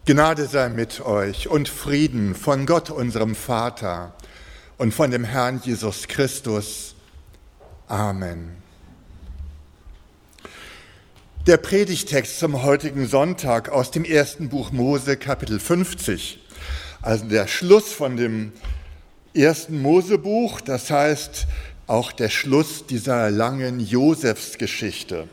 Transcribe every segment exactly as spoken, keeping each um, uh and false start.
Gnade sei mit euch und Frieden von Gott, unserem Vater, und von dem Herrn Jesus Christus. Amen. Der Predigtext zum heutigen Sonntag aus dem ersten Buch Mose, Kapitel fünfzig, also der Schluss von dem ersten Mosebuch, das heißt auch der Schluss dieser langen Josefsgeschichte.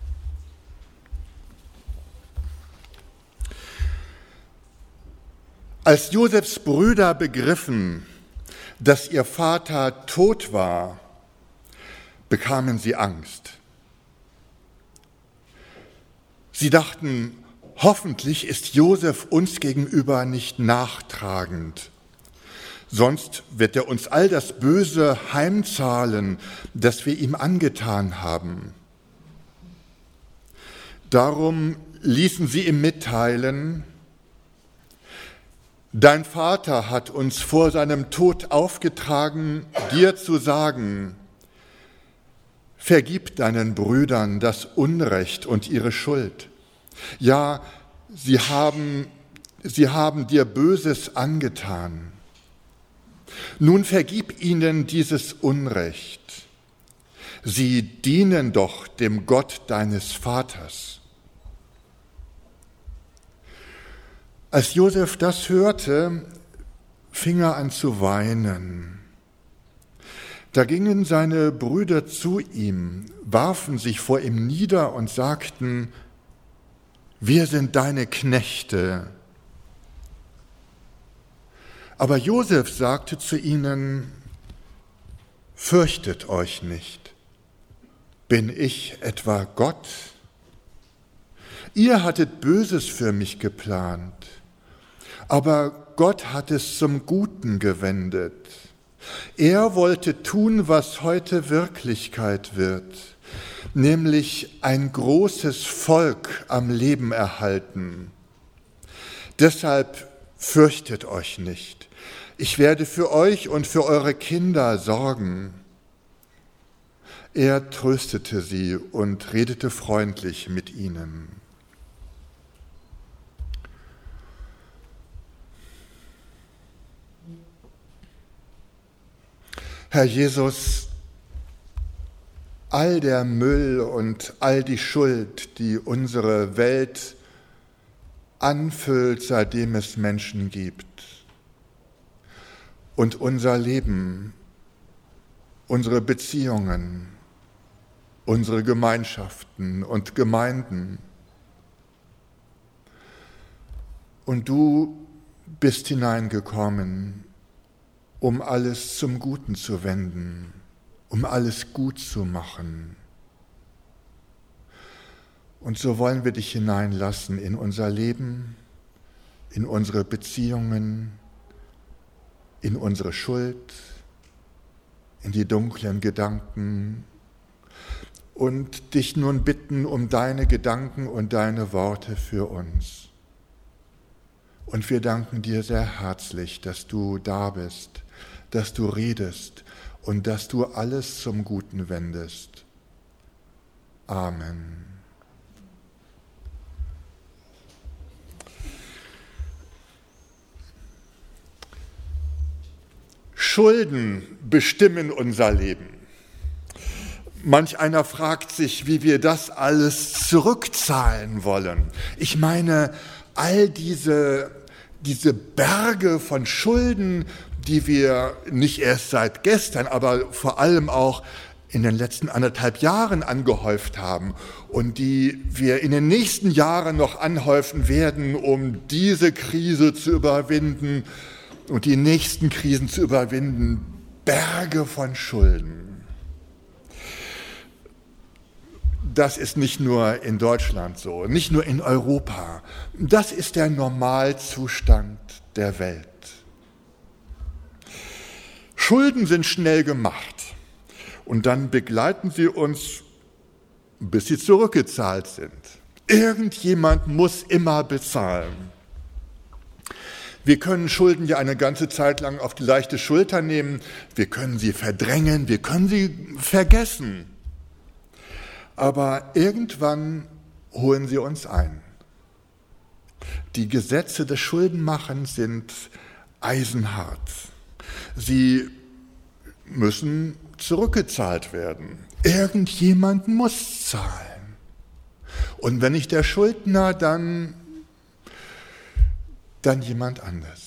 Als Josefs Brüder begriffen, dass ihr Vater tot war, bekamen sie Angst. Sie dachten, hoffentlich ist Josef uns gegenüber nicht nachtragend, sonst wird er uns all das Böse heimzahlen, das wir ihm angetan haben. Darum ließen sie ihm mitteilen: Dein Vater hat uns vor seinem Tod aufgetragen, dir zu sagen: Vergib deinen Brüdern das Unrecht und ihre Schuld. Ja, sie haben, sie haben dir Böses angetan. Nun vergib ihnen dieses Unrecht. Sie dienen doch dem Gott deines Vaters. Als Josef das hörte, fing er an zu weinen. Da gingen seine Brüder zu ihm, warfen sich vor ihm nieder und sagten: Wir sind deine Knechte. Aber Josef sagte zu ihnen: Fürchtet euch nicht. Bin ich etwa Gott? Ihr hattet Böses für mich geplant, aber Gott hat es zum Guten gewendet. Er wollte tun, was heute Wirklichkeit wird, nämlich ein großes Volk am Leben erhalten. Deshalb fürchtet euch nicht. Ich werde für euch und für eure Kinder sorgen. Er tröstete sie und redete freundlich mit ihnen. Herr Jesus, all der Müll und all die Schuld, die unsere Welt anfüllt, seitdem es Menschen gibt, und unser Leben, unsere Beziehungen, unsere Gemeinschaften und Gemeinden. Und du bist hineingekommen, um alles zum Guten zu wenden, um alles gut zu machen. Und so wollen wir dich hineinlassen in unser Leben, in unsere Beziehungen, in unsere Schuld, in die dunklen Gedanken und dich nun bitten um deine Gedanken und deine Worte für uns. Und wir danken dir sehr herzlich, dass du da bist, dass du redest und dass du alles zum Guten wendest. Amen. Schulden bestimmen unser Leben. Manch einer fragt sich, wie wir das alles zurückzahlen wollen. Ich meine, all diese, diese Berge von Schulden, die wir nicht erst seit gestern, aber vor allem auch in den letzten anderthalb Jahren angehäuft haben und die wir in den nächsten Jahren noch anhäufen werden, um diese Krise zu überwinden und die nächsten Krisen zu überwinden. Berge von Schulden. Das ist nicht nur in Deutschland so, nicht nur in Europa. Das ist der Normalzustand der Welt. Schulden sind schnell gemacht und dann begleiten sie uns, bis sie zurückgezahlt sind. Irgendjemand muss immer bezahlen. Wir können Schulden ja eine ganze Zeit lang auf die leichte Schulter nehmen, wir können sie verdrängen, wir können sie vergessen. Aber irgendwann holen sie uns ein. Die Gesetze des Schuldenmachens sind eisenhart. Sie müssen zurückgezahlt werden. Irgendjemand muss zahlen. Und wenn nicht der Schuldner, dann, dann jemand anders.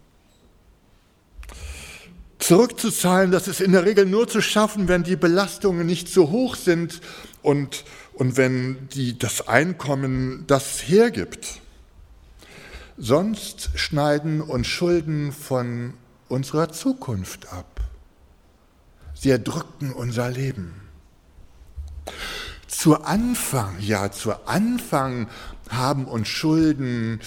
Zurückzuzahlen, das ist in der Regel nur zu schaffen, wenn die Belastungen nicht so hoch sind und, und wenn die, das Einkommen das hergibt. Sonst schneiden uns Schulden von unserer Zukunft ab. Sie erdrücken unser Leben. Zu Anfang, ja, zu Anfang haben uns Schulden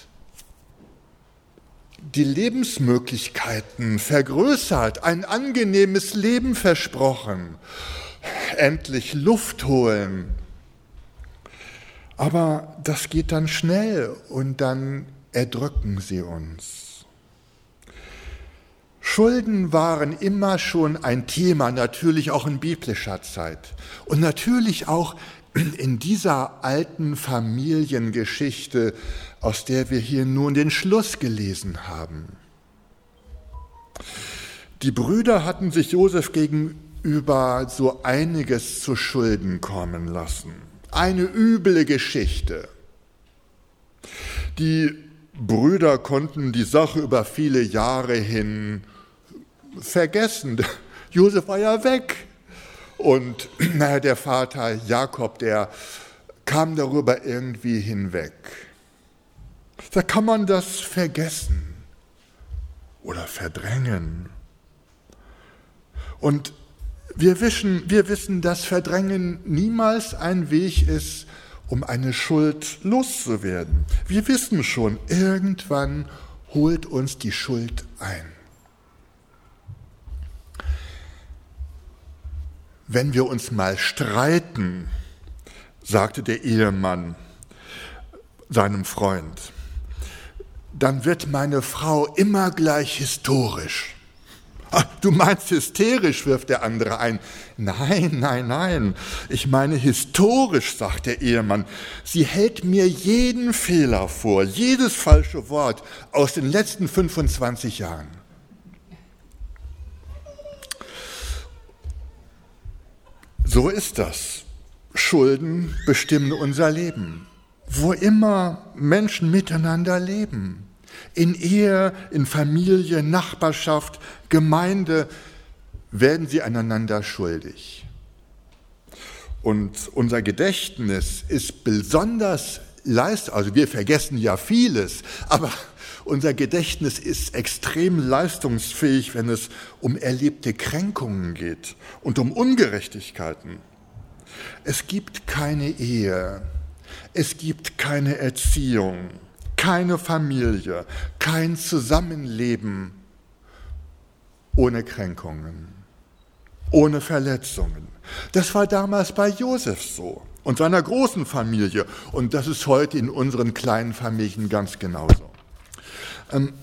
die Lebensmöglichkeiten vergrößert, ein angenehmes Leben versprochen, endlich Luft holen. Aber das geht dann schnell und dann erdrücken sie uns. Schulden waren immer schon ein Thema, natürlich auch in biblischer Zeit und natürlich auch in dieser alten Familiengeschichte, aus der wir hier nun den Schluss gelesen haben. Die Brüder hatten sich Josef gegenüber so einiges zu Schulden kommen lassen. Eine üble Geschichte. Die Brüder konnten die Sache über viele Jahre hin vergessen. Josef war ja weg. Und naja, der Vater Jakob, der kam darüber irgendwie hinweg. Da kann man das vergessen oder verdrängen. Und wir wissen, wir wissen, dass Verdrängen niemals ein Weg ist, um eine Schuld loszuwerden. Wir wissen schon, irgendwann holt uns die Schuld ein. Wenn wir uns mal streiten, sagte der Ehemann seinem Freund, dann wird meine Frau immer gleich historisch. Ach, du meinst hysterisch, wirft der andere ein. Nein, nein, nein, ich meine historisch, sagt der Ehemann. Sie hält mir jeden Fehler vor, jedes falsche Wort aus den letzten fünfundzwanzig Jahren. So ist das. Schulden bestimmen unser Leben. Wo immer Menschen miteinander leben, in Ehe, in Familie, Nachbarschaft, Gemeinde, werden sie einander schuldig. Und unser Gedächtnis ist besonders leistungsfähig, also wir vergessen ja vieles, aber unser Gedächtnis ist extrem leistungsfähig, wenn es um erlebte Kränkungen geht und um Ungerechtigkeiten. Es gibt keine Ehe, es gibt keine Erziehung, keine Familie, kein Zusammenleben ohne Kränkungen, ohne Verletzungen. Das war damals bei Josef so und seiner großen Familie und das ist heute in unseren kleinen Familien ganz genauso. Ähm,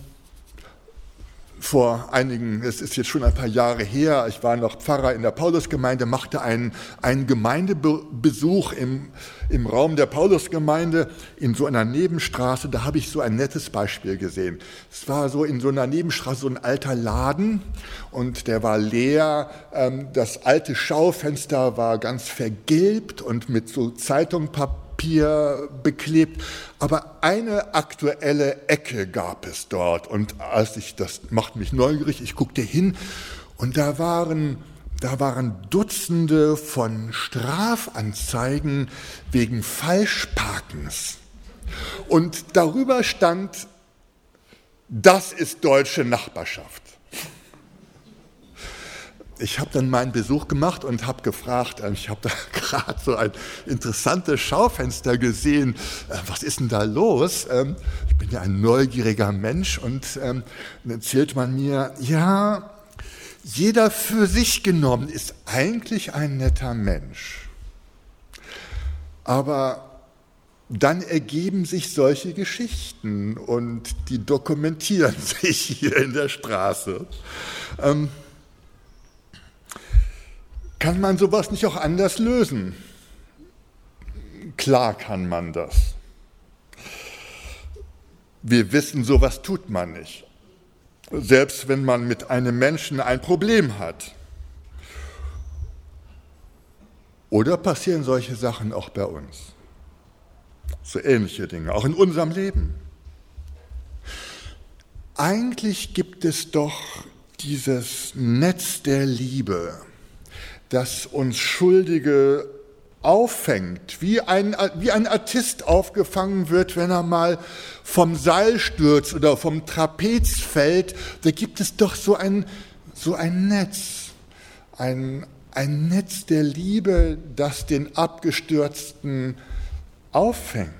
vor einigen, es ist jetzt schon ein paar Jahre her, ich war noch Pfarrer in der Paulusgemeinde, machte einen, einen Gemeindebesuch im, im Raum der Paulusgemeinde in so einer Nebenstraße. Da habe ich so ein nettes Beispiel gesehen. Es war so in so einer Nebenstraße so ein alter Laden und der war leer. Das alte Schaufenster war ganz vergilbt und mit so Zeitungpapier beklebt, aber eine aktuelle Ecke gab es dort und als ich das macht mich neugierig, ich guckte hin und da waren da waren Dutzende von Strafanzeigen wegen Falschparkens und darüber stand, das ist deutsche Nachbarschaft. Ich habe dann meinen Besuch gemacht und habe gefragt, ich habe da gerade so ein interessantes Schaufenster gesehen, was ist denn da los? Ich bin ja ein neugieriger Mensch und dann erzählt man mir, ja, jeder für sich genommen ist eigentlich ein netter Mensch. Aber dann ergeben sich solche Geschichten und die dokumentieren sich hier in der Straße. Ähm, Kann man sowas nicht auch anders lösen? Klar kann man das. Wir wissen, sowas tut man nicht. Selbst wenn man mit einem Menschen ein Problem hat. Oder passieren solche Sachen auch bei uns? So ähnliche Dinge, auch in unserem Leben. Eigentlich gibt es doch dieses Netz der Liebe, das uns Schuldige auffängt, wie ein, wie ein Artist aufgefangen wird, wenn er mal vom Seil stürzt oder vom Trapez fällt. Da gibt es doch so ein, so ein Netz, ein, ein Netz der Liebe, das den Abgestürzten auffängt.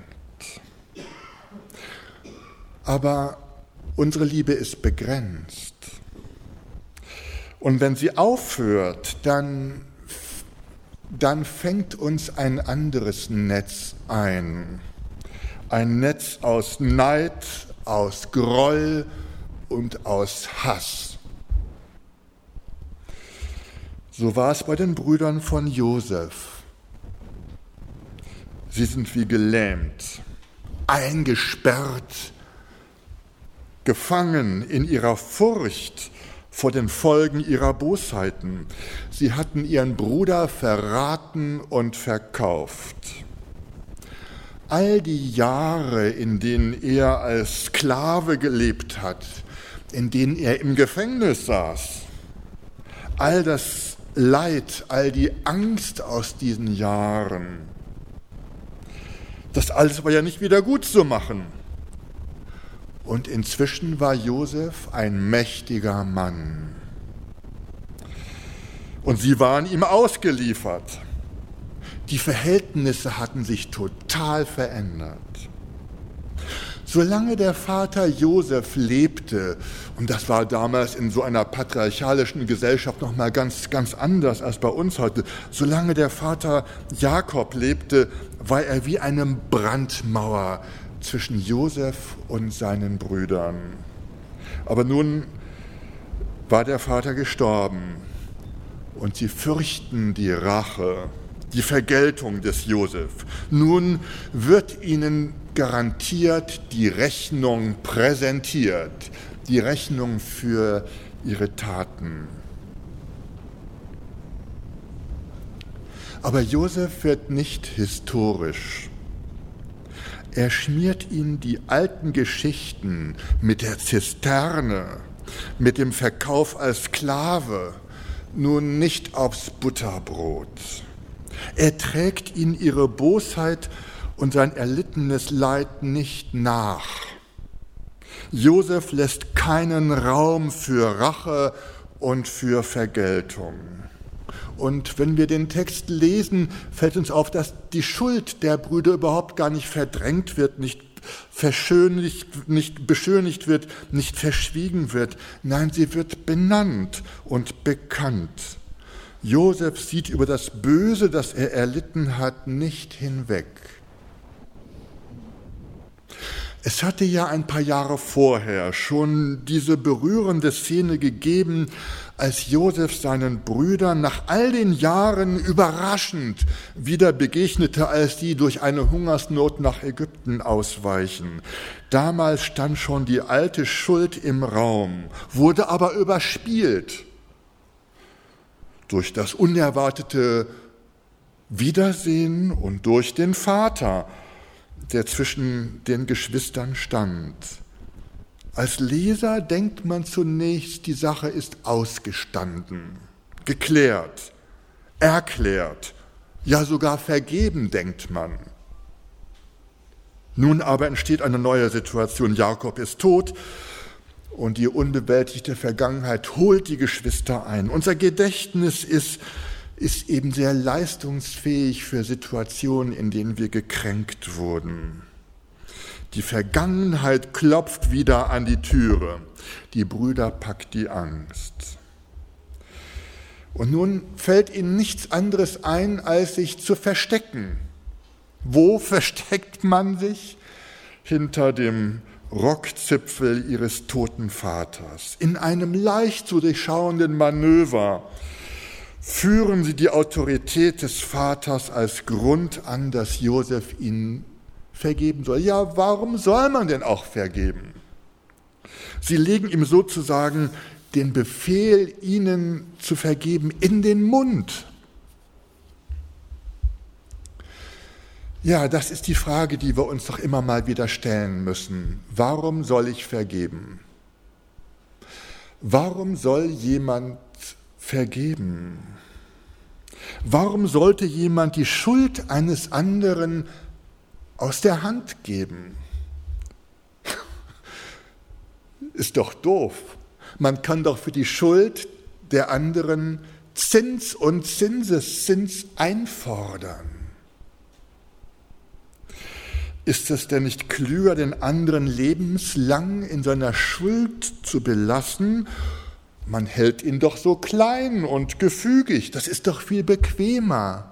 Aber unsere Liebe ist begrenzt. Und wenn sie aufhört, dann, dann fängt uns ein anderes Netz ein. Ein Netz aus Neid, aus Groll und aus Hass. So war es bei den Brüdern von Josef. Sie sind wie gelähmt, eingesperrt, gefangen in ihrer Furcht vor den Folgen ihrer Bosheiten. Sie hatten ihren Bruder verraten und verkauft. All die Jahre, in denen er als Sklave gelebt hat, in denen er im Gefängnis saß, all das Leid, all die Angst aus diesen Jahren, das alles war ja nicht wieder gut zu machen. Und inzwischen war Josef ein mächtiger Mann. Und sie waren ihm ausgeliefert. Die Verhältnisse hatten sich total verändert. Solange der Vater Josef lebte, und das war damals in so einer patriarchalischen Gesellschaft noch mal ganz, ganz anders als bei uns heute, solange der Vater Jakob lebte, war er wie eine Brandmauer zwischen Josef und seinen Brüdern. Aber nun war der Vater gestorben und sie fürchten die Rache, die Vergeltung des Josef. Nun wird ihnen garantiert die Rechnung präsentiert, die Rechnung für ihre Taten. Aber Josef wird nicht historisch. Er schmiert ihnen die alten Geschichten mit der Zisterne, mit dem Verkauf als Sklave, nun nicht aufs Butterbrot. Er trägt ihnen ihre Bosheit und sein erlittenes Leid nicht nach. Josef lässt keinen Raum für Rache und für Vergeltung. Und wenn wir den Text lesen, fällt uns auf, dass die Schuld der Brüder überhaupt gar nicht verdrängt wird, nicht verschönigt, nicht beschönigt wird, nicht verschwiegen wird. Nein, sie wird benannt und bekannt. Josef sieht über das Böse, das er erlitten hat, nicht hinweg. Es hatte ja ein paar Jahre vorher schon diese berührende Szene gegeben, als Josef seinen Brüdern nach all den Jahren überraschend wieder begegnete, als sie durch eine Hungersnot nach Ägypten ausweichen. Damals stand schon die alte Schuld im Raum, wurde aber überspielt durch das unerwartete Wiedersehen und durch den Vater, der zwischen den Geschwistern stand. Als Leser denkt man zunächst, die Sache ist ausgestanden, geklärt, erklärt, ja sogar vergeben, denkt man. Nun aber entsteht eine neue Situation. Jakob ist tot und die unbewältigte Vergangenheit holt die Geschwister ein. Unser Gedächtnis ist ist eben sehr leistungsfähig für Situationen, in denen wir gekränkt wurden. Die Vergangenheit klopft wieder an die Türe. Die Brüder packt die Angst. Und nun fällt ihnen nichts anderes ein, als sich zu verstecken. Wo versteckt man sich? Hinter dem Rockzipfel ihres toten Vaters. In einem leicht zu durchschauenden Manöver führen sie die Autorität des Vaters als Grund an, dass Josef ihnen vergeben soll. Ja, warum soll man denn auch vergeben? Sie legen ihm sozusagen den Befehl, ihnen zu vergeben, in den Mund. Ja, das ist die Frage, die wir uns doch immer mal wieder stellen müssen. Warum soll ich vergeben? Warum soll jemand vergeben? Warum sollte jemand die Schuld eines anderen aus der Hand geben? Ist doch doof. Man kann doch für die Schuld der anderen Zins und Zinseszins einfordern. Ist es denn nicht klüger, den anderen lebenslang in seiner Schuld zu belassen? Man hält ihn doch so klein und gefügig. Das ist doch viel bequemer.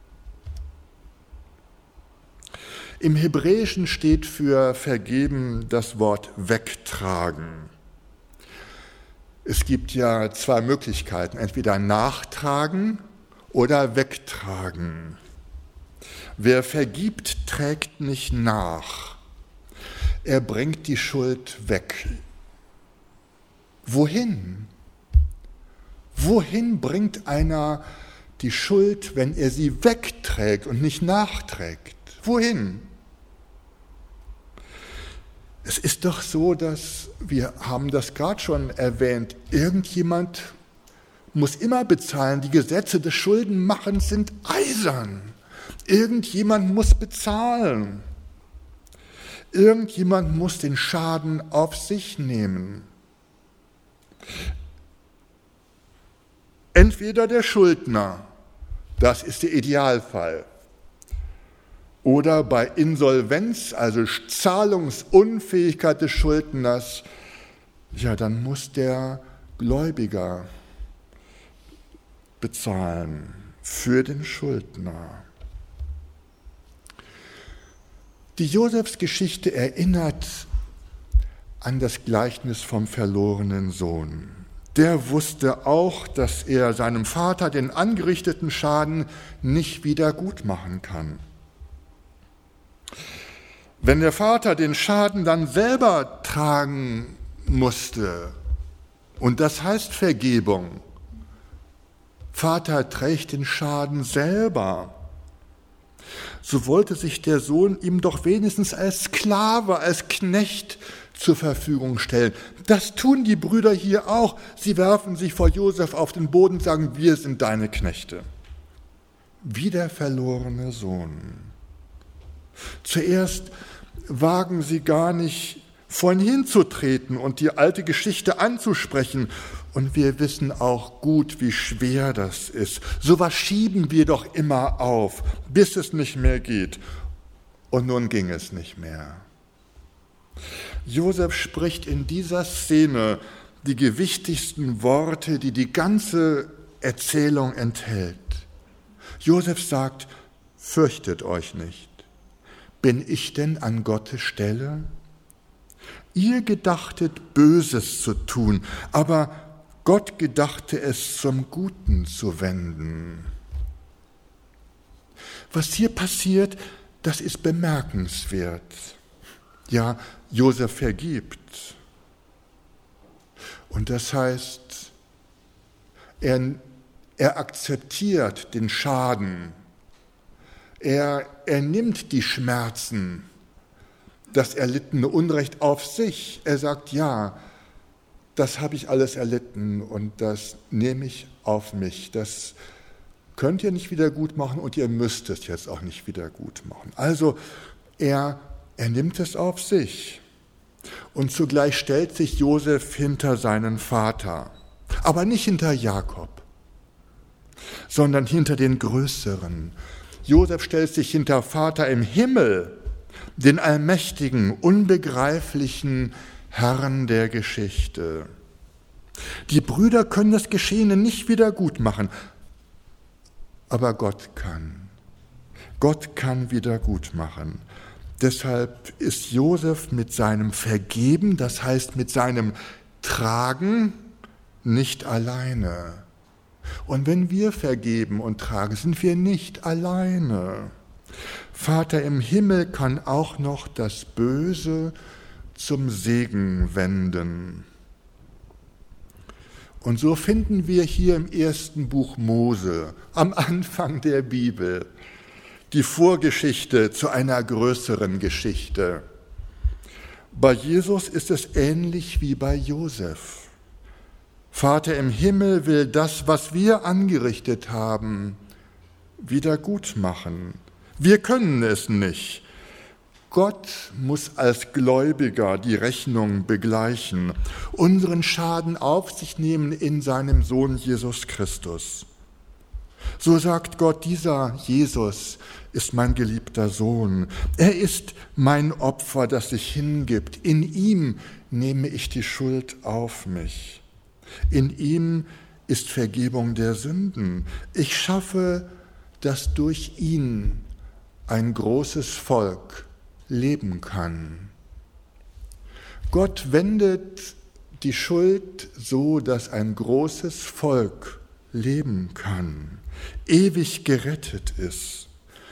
Im Hebräischen steht für vergeben das Wort wegtragen. Es gibt ja zwei Möglichkeiten, entweder nachtragen oder wegtragen. Wer vergibt, trägt nicht nach. Er bringt die Schuld weg. Wohin? Wohin bringt einer die Schuld, wenn er sie wegträgt und nicht nachträgt? Wohin? Es ist doch so, dass, wir haben das gerade schon erwähnt, irgendjemand muss immer bezahlen. Die Gesetze des Schuldenmachens sind eisern. Irgendjemand muss bezahlen. Irgendjemand muss den Schaden auf sich nehmen. Entweder der Schuldner, das ist der Idealfall, oder bei Insolvenz, also Zahlungsunfähigkeit des Schuldners, ja, dann muss der Gläubiger bezahlen für den Schuldner. Die Josefsgeschichte erinnert an das Gleichnis vom verlorenen Sohn. Der wusste auch, dass er seinem Vater den angerichteten Schaden nicht wieder gut machen kann. Wenn der Vater den Schaden dann selber tragen musste, und das heißt Vergebung, Vater trägt den Schaden selber, so wollte sich der Sohn ihm doch wenigstens als Sklave, als Knecht zur Verfügung stellen. Das tun die Brüder hier auch. Sie werfen sich vor Josef auf den Boden und sagen, wir sind deine Knechte. Wie der verlorene Sohn. Zuerst wagen sie gar nicht, vor ihn hinzutreten und die alte Geschichte anzusprechen. Und wir wissen auch gut, wie schwer das ist. Sowas schieben wir doch immer auf, bis es nicht mehr geht. Und nun ging es nicht mehr. Josef spricht in dieser Szene die gewichtigsten Worte, die die ganze Erzählung enthält. Josef sagt, fürchtet euch nicht. Bin ich denn an Gottes Stelle? Ihr gedachtet, Böses zu tun, aber Gott gedachte es zum Guten zu wenden. Was hier passiert, das ist bemerkenswert. Ja, Josef vergibt. Und das heißt, er, er akzeptiert den Schaden. Er, er nimmt die Schmerzen, das erlittene Unrecht auf sich. Er sagt, ja, das habe ich alles erlitten und das nehme ich auf mich. Das könnt ihr nicht wieder gut machen und ihr müsst es jetzt auch nicht wieder gut machen. Also er, er nimmt es auf sich. Und zugleich stellt sich Josef hinter seinen Vater, aber nicht hinter Jakob, sondern hinter den Größeren. Josef stellt sich hinter Vater im Himmel, den allmächtigen, unbegreiflichen Herrn der Geschichte. Die Brüder können das Geschehene nicht wieder gut machen, aber Gott kann. Gott kann wieder gut machen. Deshalb ist Josef mit seinem Vergeben, das heißt mit seinem Tragen, nicht alleine. Und wenn wir vergeben und tragen, sind wir nicht alleine. Vater im Himmel kann auch noch das Böse zum Segen wenden. Und so finden wir hier im ersten Buch Mose, am Anfang der Bibel, die Vorgeschichte zu einer größeren Geschichte. Bei Jesus ist es ähnlich wie bei Josef. Vater im Himmel will das, was wir angerichtet haben, wieder gut machen. Wir können es nicht. Gott muss als Gläubiger die Rechnung begleichen, unseren Schaden auf sich nehmen in seinem Sohn Jesus Christus. So sagt Gott, dieser Jesus ist mein geliebter Sohn. Er ist mein Opfer, das sich hingibt. In ihm nehme ich die Schuld auf mich. In ihm ist Vergebung der Sünden. Ich schaffe, dass durch ihn ein großes Volk leben kann. Gott wendet die Schuld so, dass ein großes Volk leben kann, ewig gerettet ist.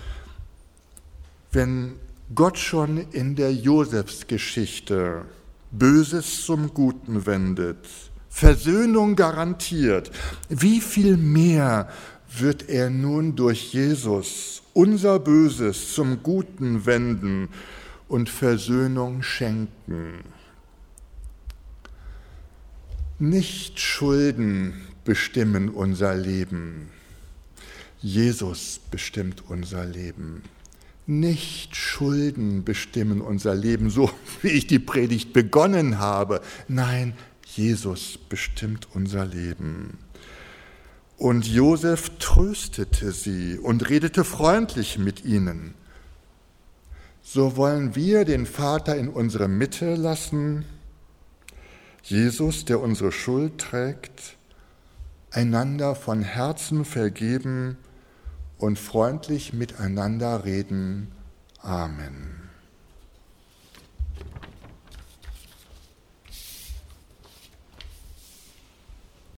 Wenn Gott schon in der Josefsgeschichte Böses zum Guten wendet, Versöhnung garantiert, wie viel mehr wird er nun durch Jesus unser Böses zum Guten wenden und Versöhnung schenken. Nicht Schulden bestimmen unser Leben. Jesus bestimmt unser Leben. Nicht Schulden bestimmen unser Leben, so wie ich die Predigt begonnen habe. Nein, Jesus bestimmt unser Leben. Und Josef tröstete sie und redete freundlich mit ihnen. So wollen wir den Vater in unsere Mitte lassen, Jesus, der unsere Schuld trägt, einander von Herzen vergeben und freundlich miteinander reden. Amen.